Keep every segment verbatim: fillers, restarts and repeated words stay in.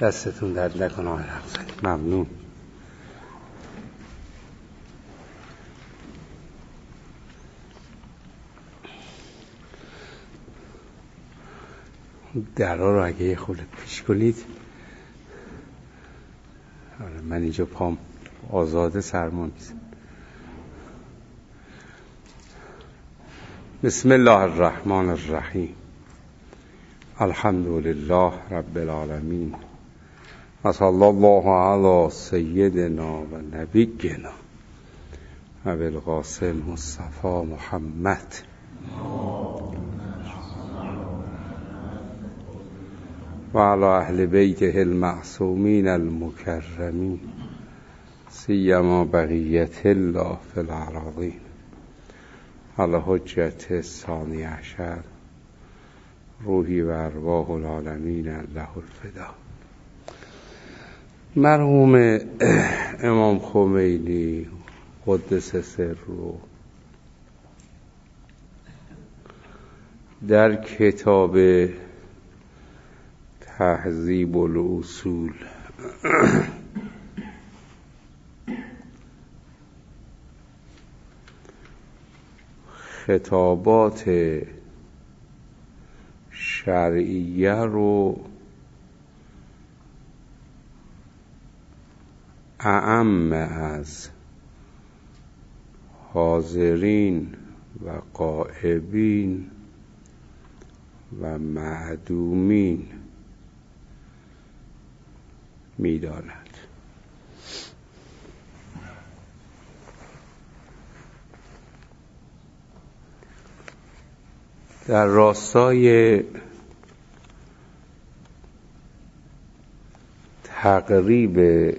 دستتون درد نکنه آقای رفزنی. ممنون. درها رو اگه یه خورده پیش کنید. آره من اینجا پام آزاده سرما میزن. بسم الله الرحمن الرحیم. الحمد لله رب العالمین و صلی الله علی سیدنا و نبینا و بالقاسم مصطفی محمد و علی اهل بیته المعصومین المکرمین سیما بقیت الله فی الارضین علی حجت ثانی عشر روحی و ارواح العالمین له الفدا. مرحوم امام خمینی قدس سره در کتاب تهذیب الاصول خطابات شرعیه رو اعم از حاضرین و غائبین و معدومین می‌داند. در راستای تقریب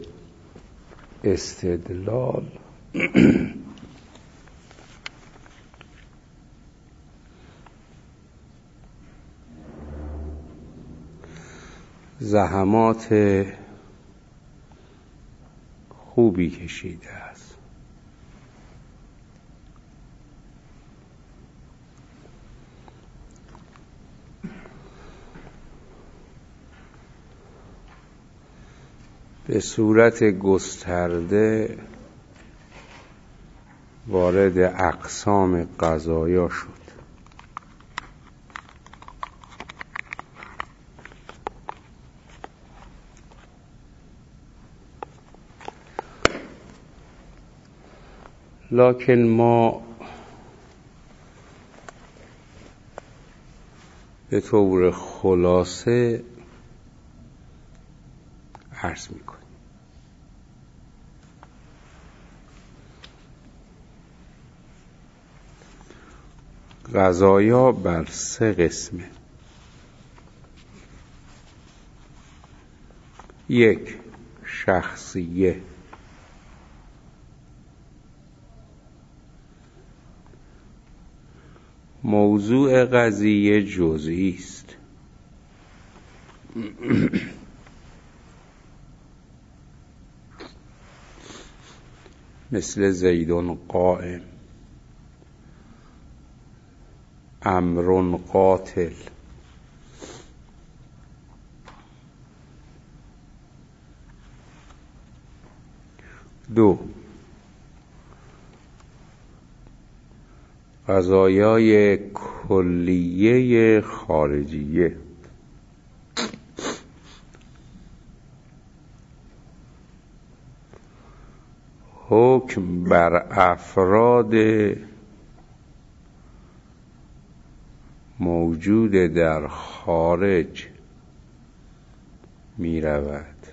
استدلال زحمات خوبی کشیده است. به صورت گسترده وارد اقسام قضایا شد. لکن ما به طور خلاصه عرض میکنیم. قضایا بر سه قسمه. یک، شخصیه. موضوع قضیه جزئی است. مثل زیدون قائم، امرون قاتل. دو، قضایای کلیه خارجیه. حکم بر افراد موجود در خارج می رود.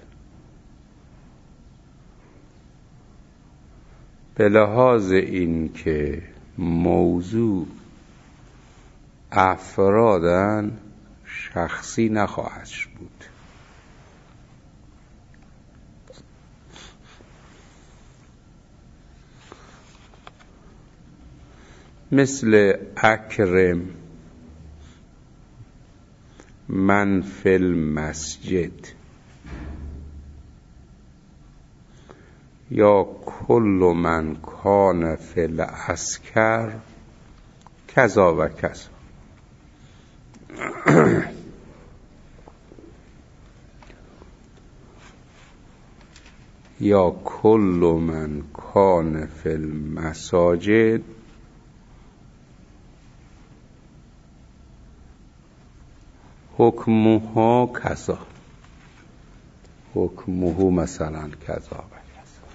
به لحاظ این که موضوع افرادن شخصی نخواهد بود. مثل اکرم من فی المسجد یا کل من کان فی العسکر کذا و کذا. یا کل من کان فی المساجد حکمها کذا، حکمه مثلا کذا و کذا.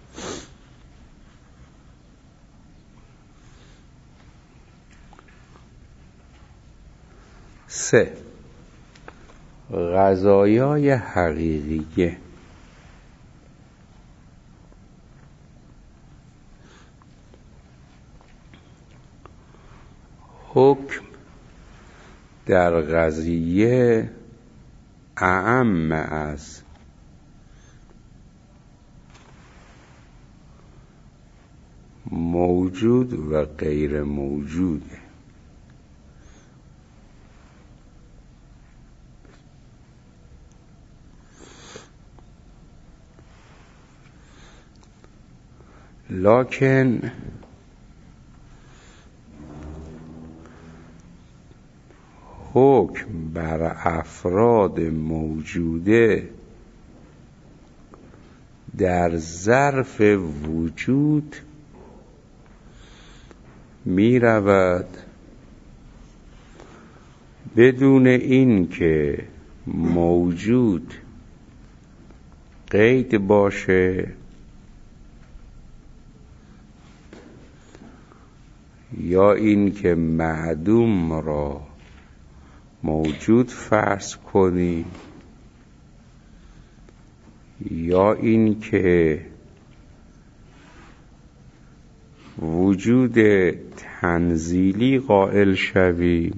سه، قضایای حقیقیه. حکم در قضیه اعم از موجود و غیر موجوده. لکن حکم بر افراد موجوده در ظرف وجود می رود بدون این که موجود قید باشه یا این که معدوم را موجود فرض کنی یا این که وجود تنزیلی قائل شوی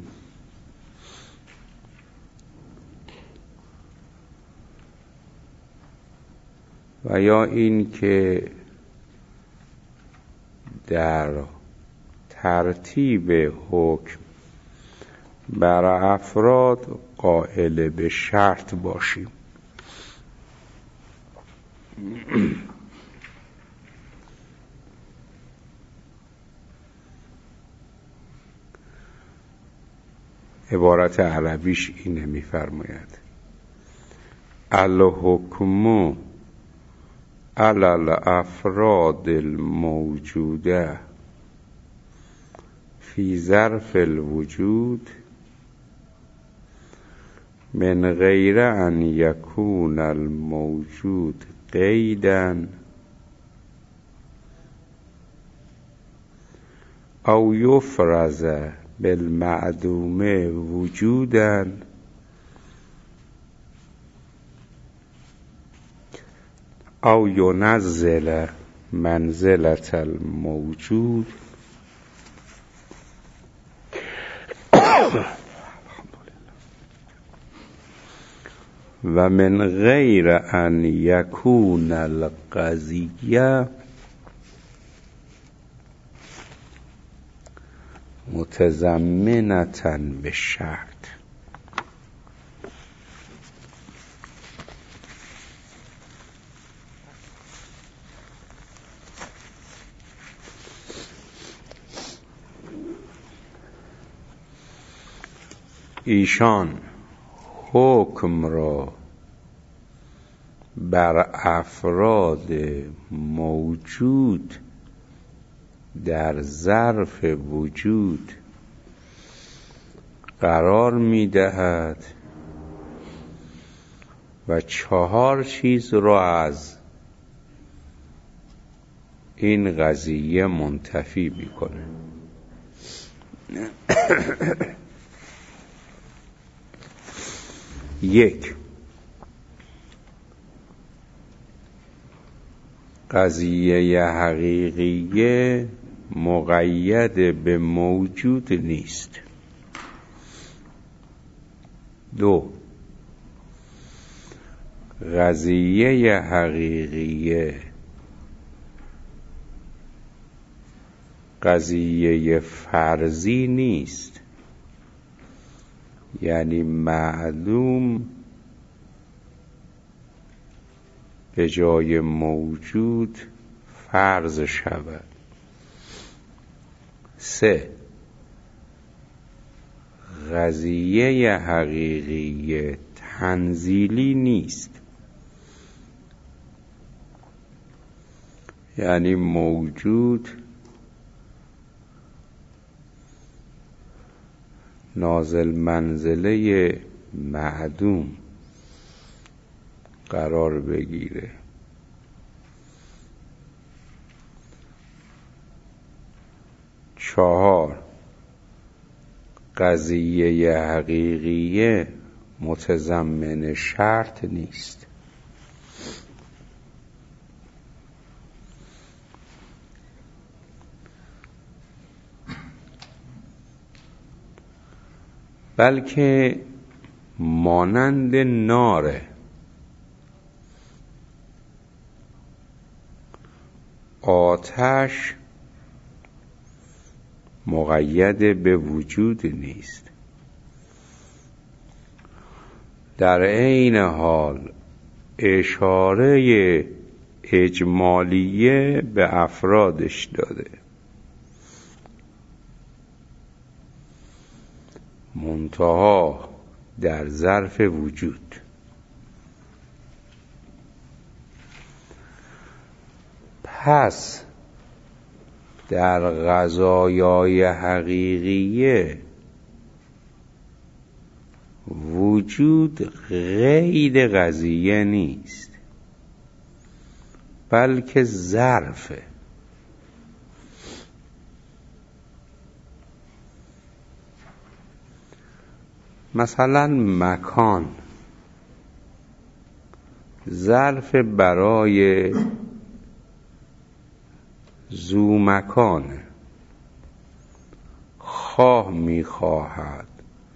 و یا این که در ترتیب حکم بر افراد قائل به شرط باشیم. عبارت عربیش اینه، می‌فرماید الحکم علی الافراد الموجوده فی ظرف الوجود من غیر ان یکون الموجود قیدا او یفرض بالمعدوم وجودا او ینزل منزلة الموجود و من غیر ان یکون القضیه متضمنة بالشرط. ایشان حکم را بر افراد موجود در ظرف وجود قرار می دهد و چهار چیز را از این قضیه منتفی می کنه. یک، قضیه حقیقیه مقید به موجود نیست. دو، قضیه حقیقیه قضیه فرضی نیست، یعنی معلوم به جای موجود فرض شود. سه، قضیه حقیقی تنزیلی نیست، یعنی موجود نازل منزله معدوم قرار بگیره. چهار، قضیه حقیقیه متضمن شرط نیست. بلکه مانند ناره. آتش مقید به وجود نیست، در عین حال اشاره اجمالیه به افرادش داده، منتها در ظرف وجود. پس در قضایای حقیقیه وجود غیر قضیه نیست، بلکه ظرفه. مثلا مکان ظرف برای ذو مکانه، خواه میخواهد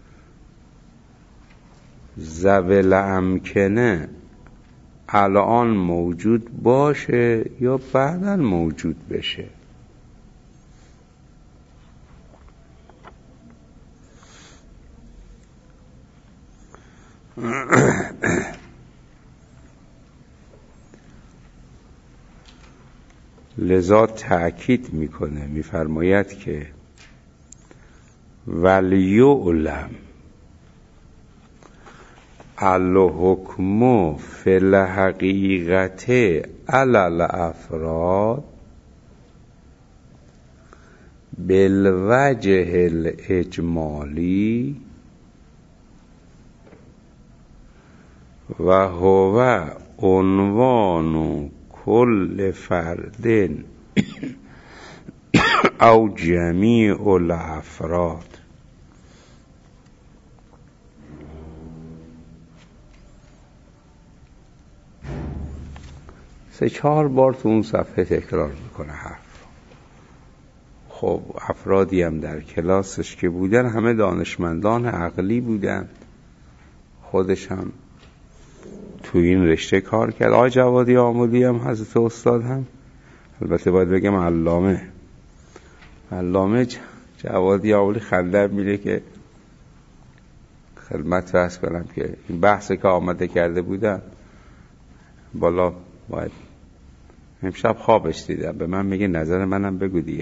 ذوی الامکنه الان موجود باشه یا بعداً موجود بشه. لذا تأکید میکنه، میفرماید که ولیعلم الحکم فی الحقیقت علی الافراد بالوجه الاجمالی و هو عنوان کل فرد او جمیع الافراد. سه چهار بار تو اون صفحه تکرار میکنه حرف. خب افرادی هم در کلاسش که بودن همه دانشمندان عقلی بودن، خودش هم تو این رشته کار کرد. آقای جوادی آملی هم حضرت استاد هم، البته باید بگم علامه علامه جوادی آملی خنده میره که خدمت رس کنم که این بحثی که آمده کرده بودن بالا، باید امشب خوابش دیدم به من میگه نظر منم بگو دیگه.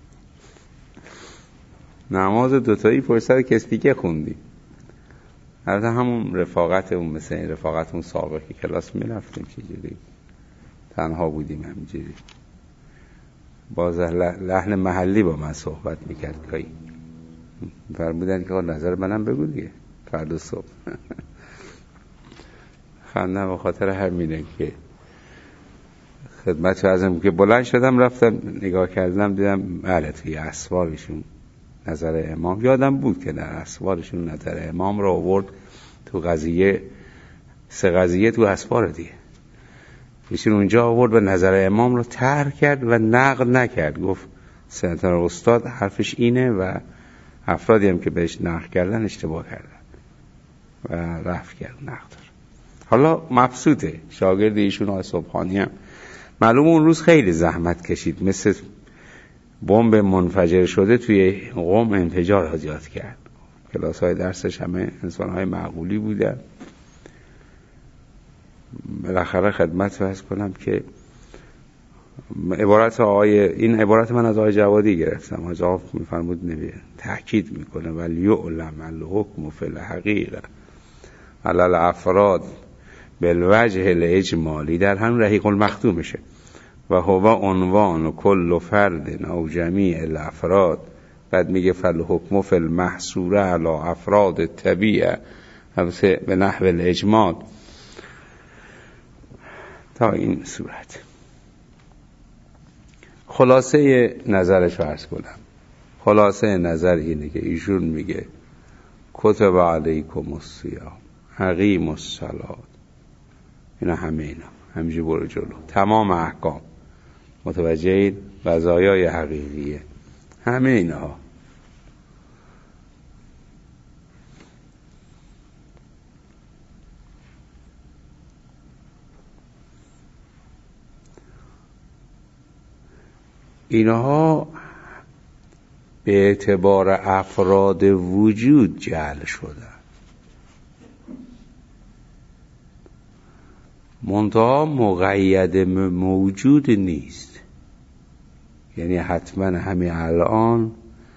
نماز دوتایی پرسد کسی که خوندی، البته همون رفاقت اون مثل این رفاقت اون سابق که کلاس میرفتیم چجوری تنها بودیم همینجوری، باز لحن محلی با من صحبت میکرد گاهی، فرمودن که نظر منم بگو دیگه فردا صبح. خندم به خاطر همینه که خدمت ازم که بلند شدم رفتم نگاه کردم دیدم بله توی اسوارشون نظر امام، یادم بود که در اسوارشون نظر امام رو آورد تو قضیه، سه قضیه تو اسوار دیگه ایشون اونجا آورد و نظر امام رو ترک کرد و نقد نکرد، گفت سنتر استاد حرفش اینه و افرادی هم که بهش نقد کردن اشتباه کردن و رفت کرد نقد. حالا مبسوطه شاگرد ایشون آقای صبحانی هم معلوم اون روز خیلی زحمت کشید، مثل بمب منفجر شده توی قم انفجار ایجاد کرد. کلاس های درسش همه انسان های معقولی بودن. بالاخره خدمت فرض کنم که عبارت آقای این عبارت من از آقای جوادی گرفتم، آقای جواد میفرمود نبیه تأکید میکنه ولیعلم الحکم فی الحقیقه علی الافراد بالوجه الاجمالی، در همین رحیق المختومشه، و و هو عنوان و کل فرد او جمیع الافراد. بعد میگه فالحکم فی المحصور علی افراد طبیعه به نحو الاجمال تا این صورت. خلاصه نظرش رو عرض کنم. خلاصه نظر اینه که ایشون میگه کتب علیکم الصیام اقیموا الصلاة، اینا همه اینا همینجوری برو جلو، تمام احکام متوجه قضایای حقیقیه، همه اینها. اینها به اعتبار افراد وجود جعل شدن، منتها مقید موجود نیست. یعنی حتما همین الان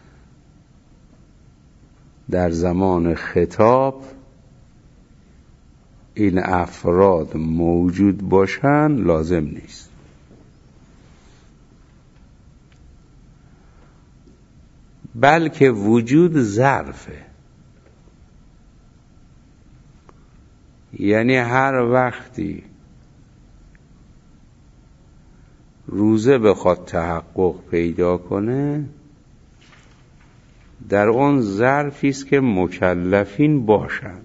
در زمان خطاب این افراد موجود باشن لازم نیست. بلکه وجود ظرفه، یعنی هر وقتی روزه بخواد تحقق پیدا کنه در اون ظرفی است که مکلفین باشند.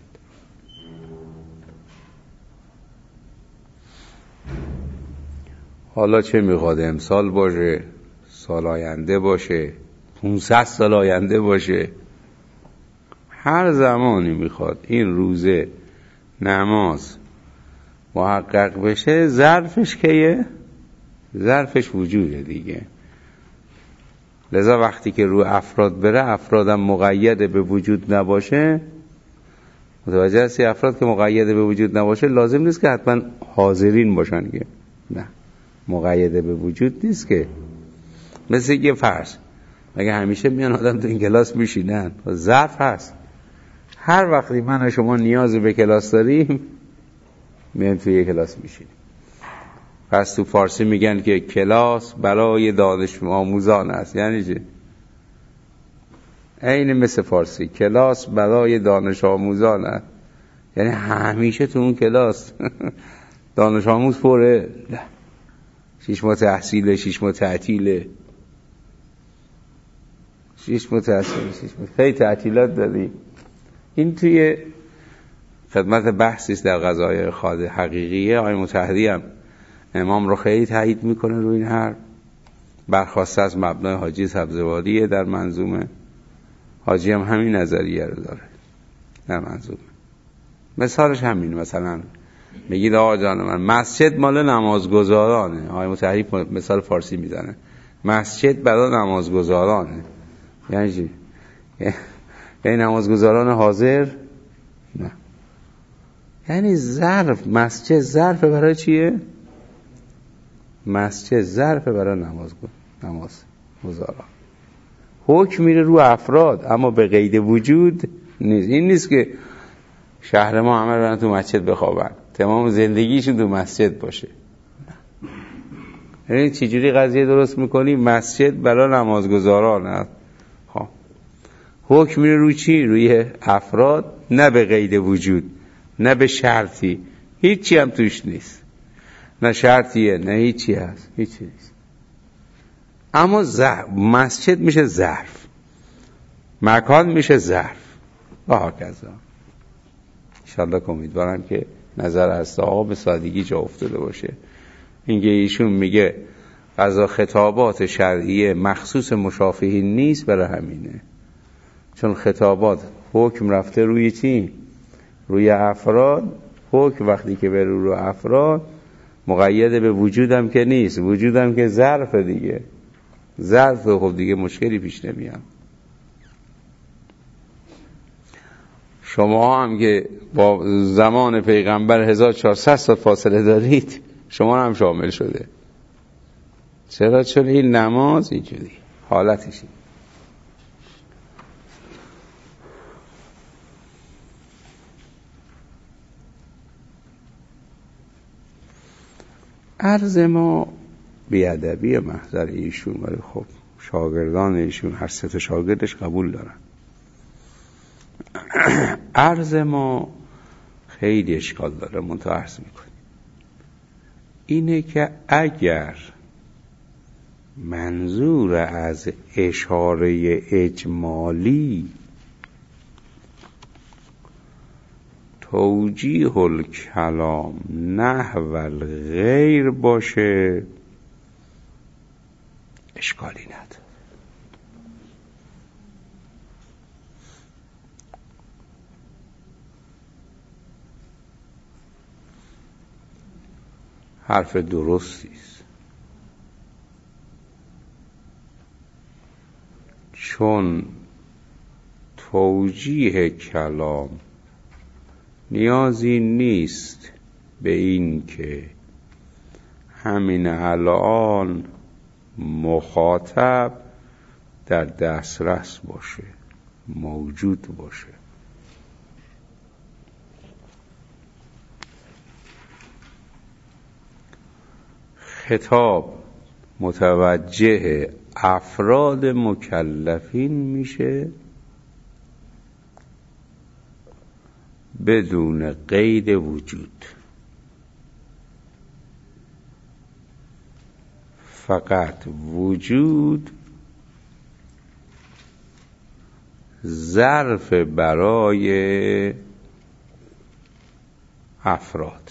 حالا چه میخواد امسال باشه، سال آینده باشه، پونصد سال آینده باشه، هر زمانی میخواد این روزه نماز محقق بشه، ظرفش کیه؟ ظرفش وجوده دیگه. لذا وقتی که رو افراد بره، افرادم مقید به وجود نباشه، متوجه هستی؟ افراد که مقید به وجود نباشه لازم نیست که حتما حاضرین باشن، که نه، مقید به وجود نیست. که مثل یه فرض، مگه همیشه میان آدم تو این کلاس میشینن؟ ظرف هست، هر وقتی من و شما نیاز به کلاس داریم میان توی یه کلاس میشینیم. پس تو فارسی میگن که کلاس برای دانش آموزان است. یعنی چه؟ عین مثل فارسی، کلاس برای دانش آموزان است، یعنی همیشه تو اون کلاس دانش آموز پره. نه، شیش ماه تحصیله، شیش ماه تعطیله، شیش ماه تحصیله، شیش ماه خیلی تعطیلات داری. این توی خدمت بحثی است در قضایای خاد حقیقیه. آقای مطهری هم امام رو خیلی تایید میکنه روی این حرف، برخواسته از مبنای حاجی سبزوادیه در منظومه. حاجی هم همین نظریه رو داره در منظومه. مثالش همین، مثلا میگید آقا جان من مسجد مال نمازگزارانه، آقای مطهری مثال فارسی میزنه، مسجد برای نمازگزارانه. یعنی چی؟ یعنی نمازگزاران حاضر؟ نه، یعنی ظرف، مسجد ظرف برای چیه؟ مسجد ظرف برای نماز نماز گزاران. حکم میره رو افراد اما به قید وجود نیست. این نیست که شهر ما همه برن تو مسجد بخوابن، تمام زندگیشون تو مسجد باشه. یعنی چجوری قضیه درست میکنی؟ مسجد برای نمازگزاران است. خب حکم میره رو چی؟ روی افراد، نه به قید وجود، نه به شرطی، هیچی هم توش نیست، نه شرطیه نه هیچی هست، هیچی نیست. اما ظرف، مسجد میشه ظرف، مکان میشه ظرف و هاکذا. انشالله که امیدوارم که نظر از آقا به سادگی جا افتاده باشه. اینکه ایشون میگه قضا خطابات شرعیه مخصوص مشافهین نیست، برای همینه، چون خطابات حکم رفته روی چی؟ روی افراد. حکم وقتی که بره رو افراد مقید به وجودم که نیست، وجودم که ظرف دیگه، ظرف خب دیگه مشکلی پیش نمیاد. شما هم که با زمان پیغمبر هزار و چهارصد سال فاصله دارید، شما هم شامل شده. چرا؟ چون این نماز اینجوری حالتشی. عرض ما بیادبی محضر ایشون، ولی خب شاگردان ایشون هر سه تا شاگردش قبول دارن. عرض ما خیلی اشکال داره، منتها عرض میکنیم اینه که اگر منظور از اشاره اجمالی توجیه الکلام نحو الغیر باشه اشکالی نداره. حرف درستی است، چون توجیه کلام نیازی نیست به این که همین الان مخاطب در دسترس باشه، موجود باشه. خطاب متوجه افراد مکلفین میشه بدون قید وجود، فقط وجود ظرف برای افراد.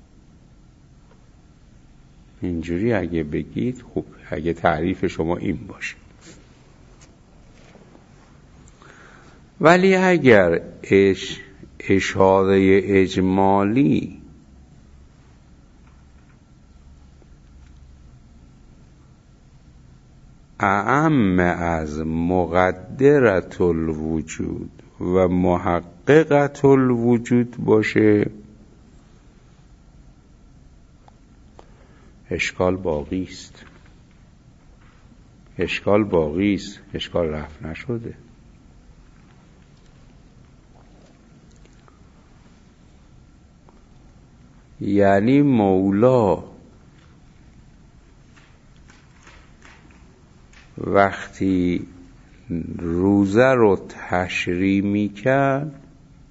اینجوری اگه بگید خوب، اگه تعریف شما این باشه. ولی اگر اش اشاره اجمالی اعم از مقدرة الوجود و محققة الوجود باشه اشکال باقی است. اشکال باقی است، اشکال رفع نشده. یعنی مولا وقتی روزه رو تشریع میکرد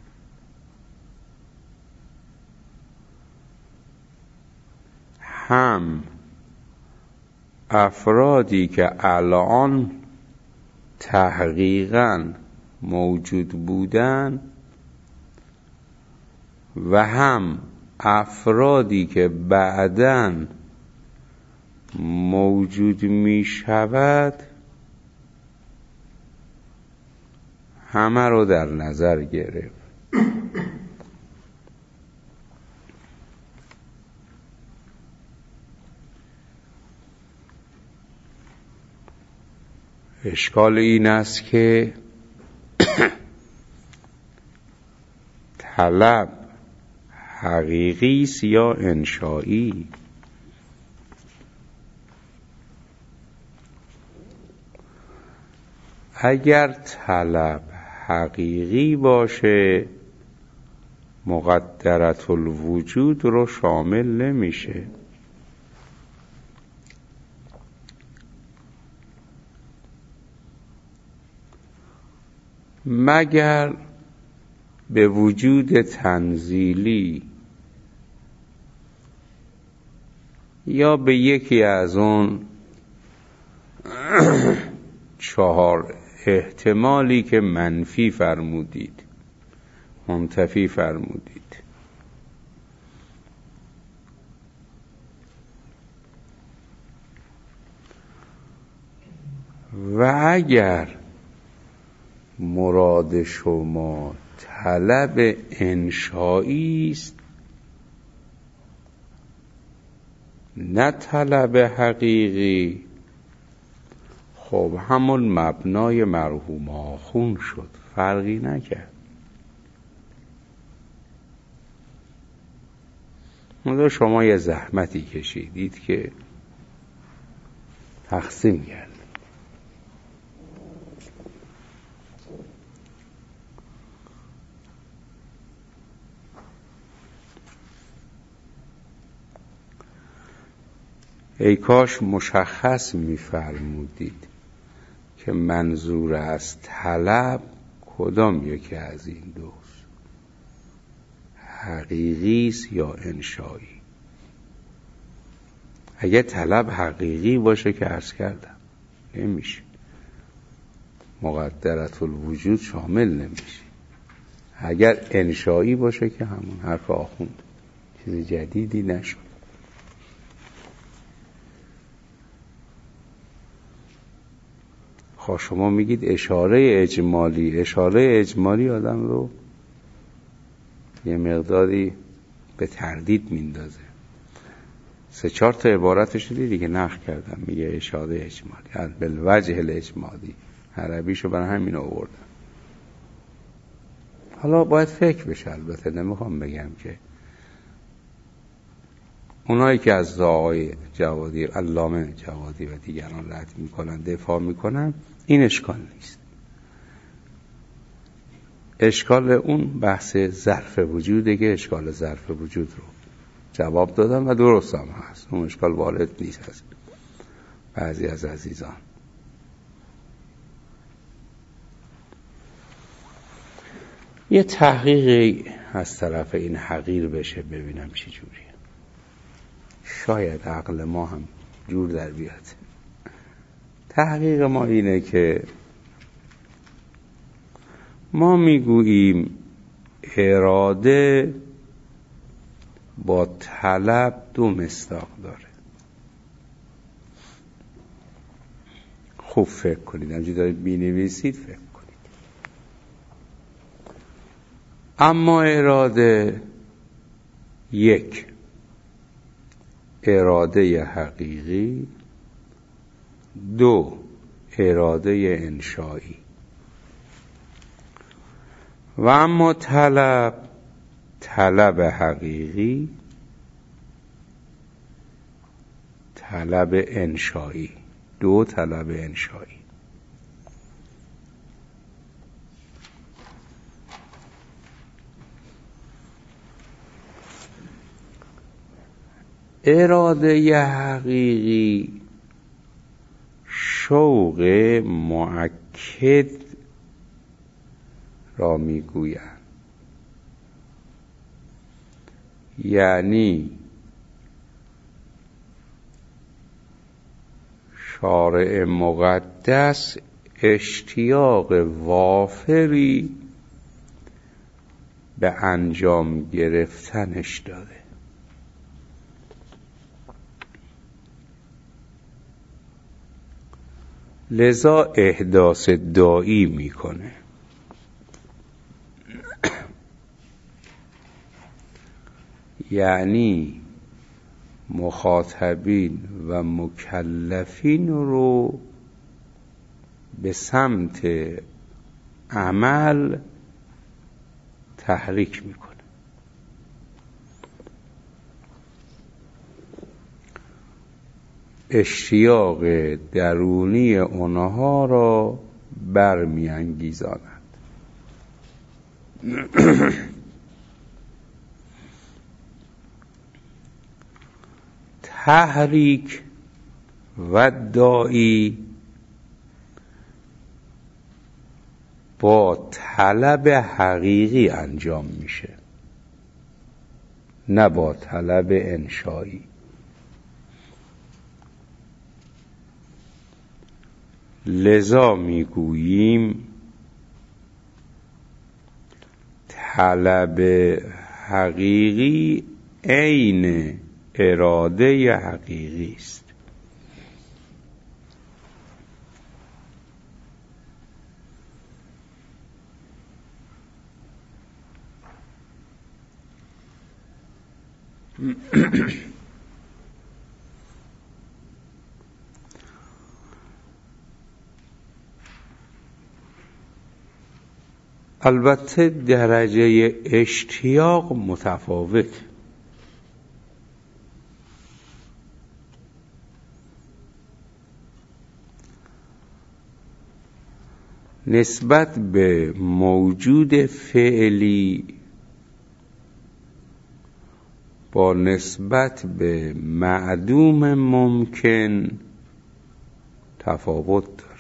هم افرادی که الان تحقیقاً موجود بودن و هم افرادی که بعداً موجود می شود همه رو در نظر گرفت. اشکال این است که طلب حقیقی است یا انشایی؟ اگر طلب حقیقی باشه مقدرة الوجود رو شامل نمیشه. مگر به وجود تنزیلی یا به یکی از اون چهار احتمالی که منفی فرمودید، منتفی فرمودید. و اگر مراد شما طلب انشایی است نه طلب حقیقی، خب همون مبنای مرحوم آخون شد، فرقی نکرد. اونجا شما یه زحمتی کشیدید که تقسیم کرد. ای کاش مشخص می‌فرمودید که منظور از طلب کدام یکی از این دوست، حقیقی است یا انشایی. اگه طلب حقیقی باشه که عرض کردم نمیشه، مقدرت الوجود شامل نمیشه. اگر انشایی باشه که همون حرف آخوند، چیز جدیدی نشد. خب شما میگید اشاره اجمالی. اشاره اجمالی آدم رو یه مقداری به تردید میندازه. سه چهار تا عبارتش دیدی که نقل کردم، میگه اشاره اجمالی، بالوجه الاجمالی، عربیشو برای همین آوردم. حالا باید فکر بشه، البته نمیخوام بگم که اونایی که از آقای جوادی، علامه جوادی و دیگران رد میکنن، دفاع میکنن، این اشکال نیست. اشکال اون بحث ظرف وجوده که اشکال ظرف وجود رو جواب دادم و درست هم هست، اون اشکال وارد نیست از بعضی از عزیزان. یه تحقیقی از طرف این حقیر بشه ببینم چی جوریه، شاید عقل ما هم جور در بیاد. تحقیق ما اینه که ما میگوییم اراده با طلب دو مصداق داره. خوب فکر کنید، همچنین دارید بینویسید فکر کنید. اما اراده یک، اراده حقیقی، دو، اراده انشایی. و اما طلب، طلب حقیقی، طلب انشایی، دو طلب انشایی. اراده حقیقی شوق مؤکد را میگویند، یعنی شارع مقدس اشتیاق وافری به انجام گرفتنش داره. لذا احداث داعی میکنه. یعنی مخاطبین و مکلفین رو به سمت عمل تحریک میکنه. اشتیاق درونی اونها را برمی انگیزاند. تحریک و داعی با طلب حقیقی انجام میشه، نه با طلب انشایی. لذا میگوییم طلب حقیقی عین اراده حقیقی است. البته درجه اشتیاق متفاوت. نسبت به موجود فعلی با نسبت به معدوم ممکن تفاوت داره.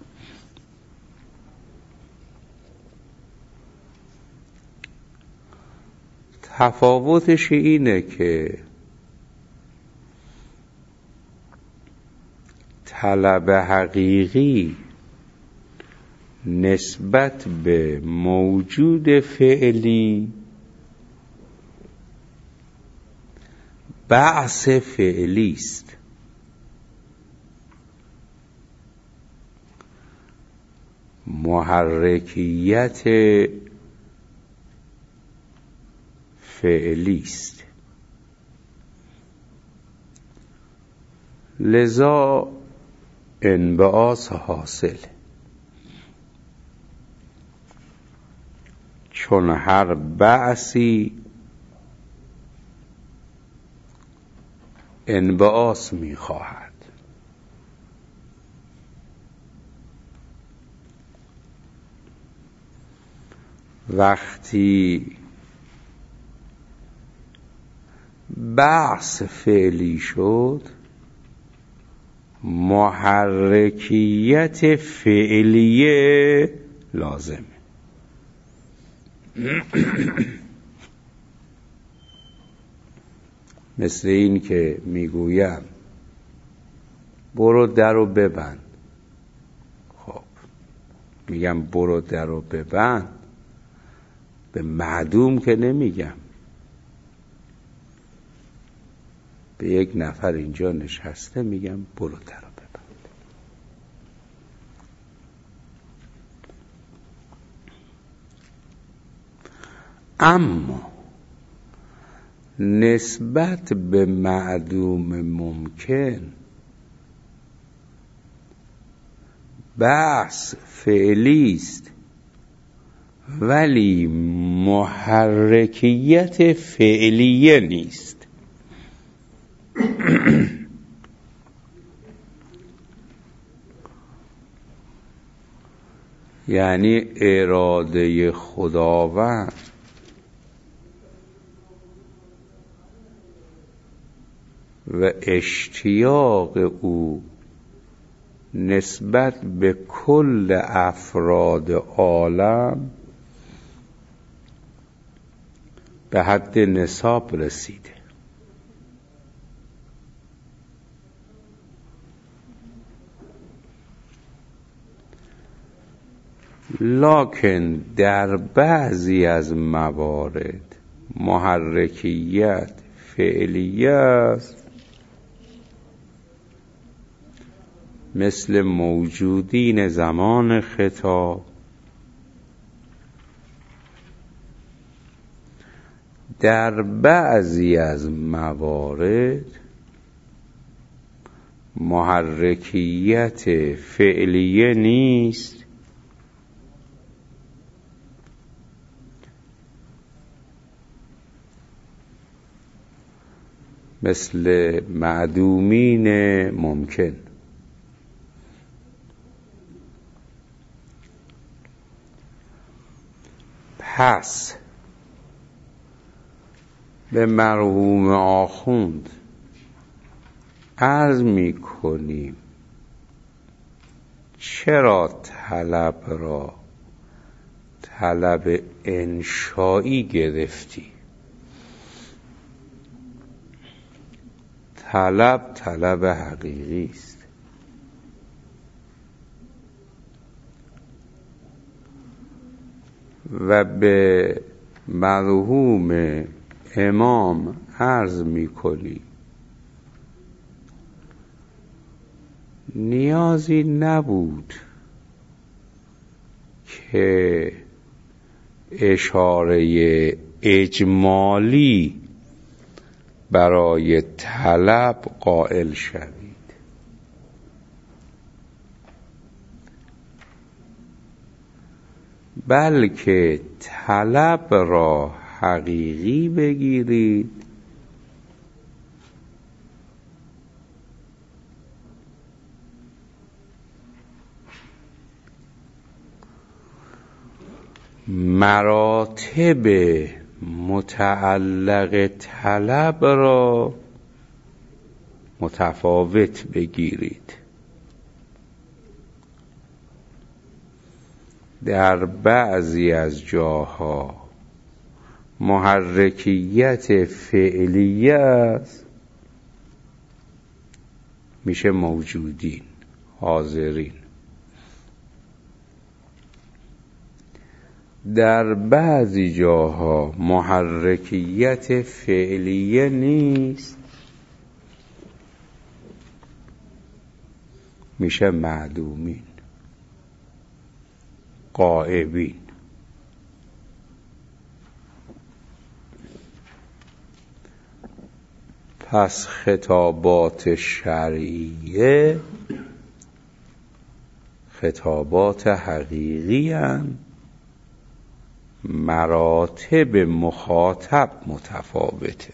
تفاوتش اینه که طلب حقیقی نسبت به موجود فعلی بعث فعلی است. محرکیت فعلی است. لذا انبعاث حاصل، چون هر بعثی انبعاث می‌خواهد. وقتی بعث فعلی شد، محرکیت فعلیه لازمه. مثل این که میگویم برو در رو ببند. خب میگم برو در رو ببند، به معدوم که نمیگم، به یک نفر اینجا نشسته میگم برو در رو ببند. اما نسبت به معدوم ممکن بحث فعلی است، ولی محرکیت فعلیه نیست. یعنی اراده خداوند و اشتیاق او نسبت به کل افراد عالم به حد نصاب رسیده. لکن در بعضی از موارد محرکیت فعلیه است، مثل موجودین زمان خطاب. در بعضی از موارد محرکیت فعلیه نیست، مثل معدومین ممکن. پس به مرحوم آخوند عرض می کنیم چرا طلب را طلب انشایی گرفتی؟ طلب طلب حقیقی است. و به مرحوم امام عرض می کنی نیازی نبود که اشاره اجمالی برای طلب قائل شوید، بلکه طلب را حقیقی بگیرید مراتب متعلق طلب را متفاوت بگیرید. در بعضی از جاها محرکیت فعلیه است، میشه موجودین، حاضرین. در بعضی جاها محرکیت فعلیه نیست، میشه معدومین، غائبین. پس خطابات شرعیه خطابات حقیقی هستند، مراتب مخاطب متفاوته.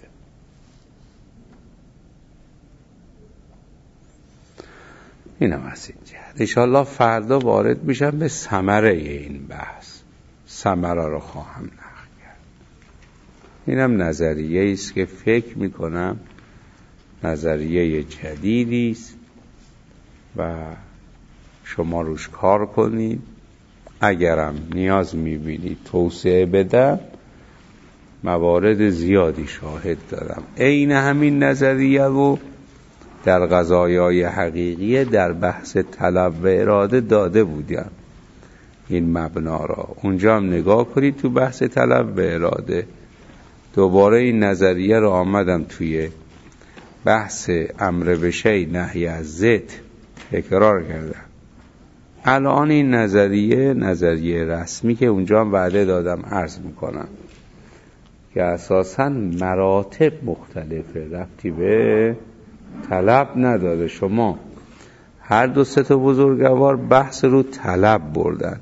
اینم از این جهت. انشاءالله فردا وارد میشم به ثمره این بحث، ثمره رو خواهم نقل کرد. اینم نظریه است که فکر میکنم نظریه جدیدی است و شما روش کار کنید. اگرم نیاز میبینید توسعه بدم، موارد زیادی شاهد دارم عین همین نظریه رو در قضایای حقیقی در بحث طلب و اراده داده بودم. این مبنا را اونجا هم نگاه کنید تو بحث طلب و اراده. دوباره این نظریه رو آمدم توی بحث امر به شیء نهی از ضد تکرار کردم. الان این نظریه نظریه رسمی که اونجا هم وعده دادم عرض میکنم که اساساً مراتب مختلفه، ربطی به طلب نداره. شما هر دو سه تا بزرگوار بحث رو طلب بردن،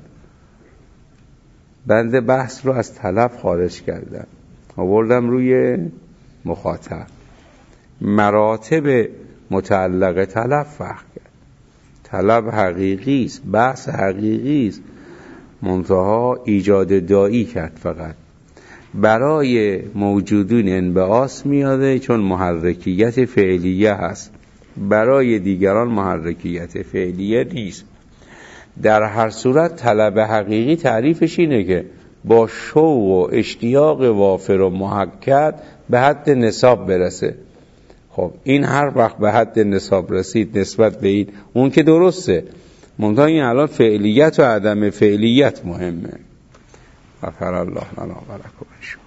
بنده بحث رو از طلب خارج کردم، آوردم روی مخاطب. مراتب متعلق طلب فرق کرد. طلب حقیقی است، بحث حقیقی است، منتها ایجاد داعی کرد. فقط برای موجودون انبعاث میاده چون محرکیت فعلیه هست، برای دیگران محرکیت فعلیه نیست. در هر صورت طلب حقیقی تعریفش اینه که با شوق و اشتیاق وافر و محکد به حد نصاب برسه. خب این هر وقت به حد نصاب رسید نسبت به این اون که درسته، منتها این الان فعلیت و عدم فعلیت مهمه. غفر الله لنا و لکم.